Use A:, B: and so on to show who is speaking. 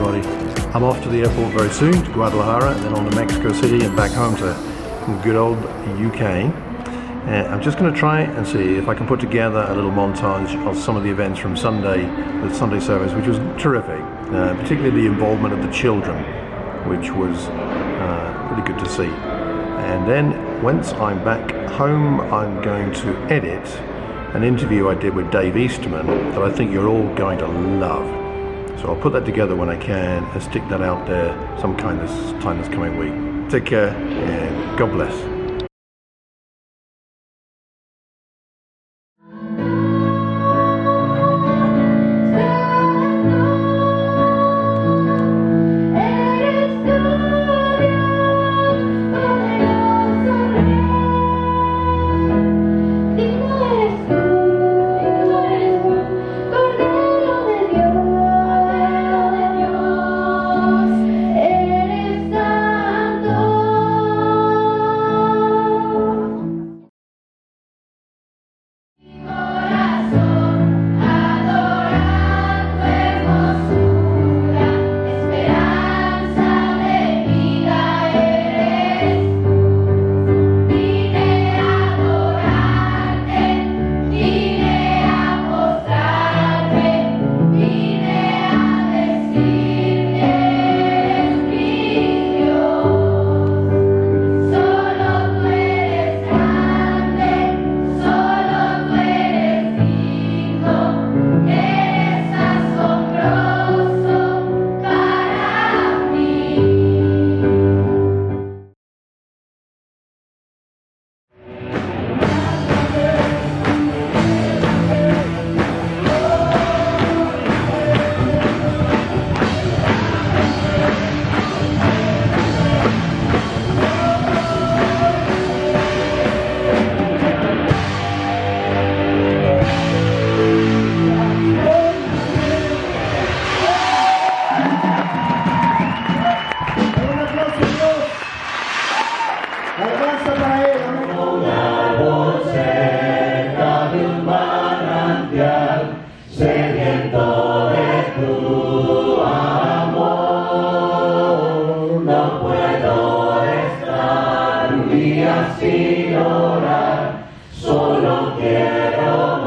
A: everybody. I'm off to the airport very soon to Guadalajara and then on to Mexico City and back home to good old UK. I'm just going to try and see if I can put together a little montage of some of the events from Sunday, the Sunday service, which was terrific, particularly the involvement of the children, which was really good to see. And then once I'm back home, I'm going to edit an interview I did with Dave Easterman that I think you're all going to love. So I'll put that together when I can and stick that out there some time this coming week. Take care and God bless.
B: Sediento de tu amor, no puedo estar un día sin orar, solo quiero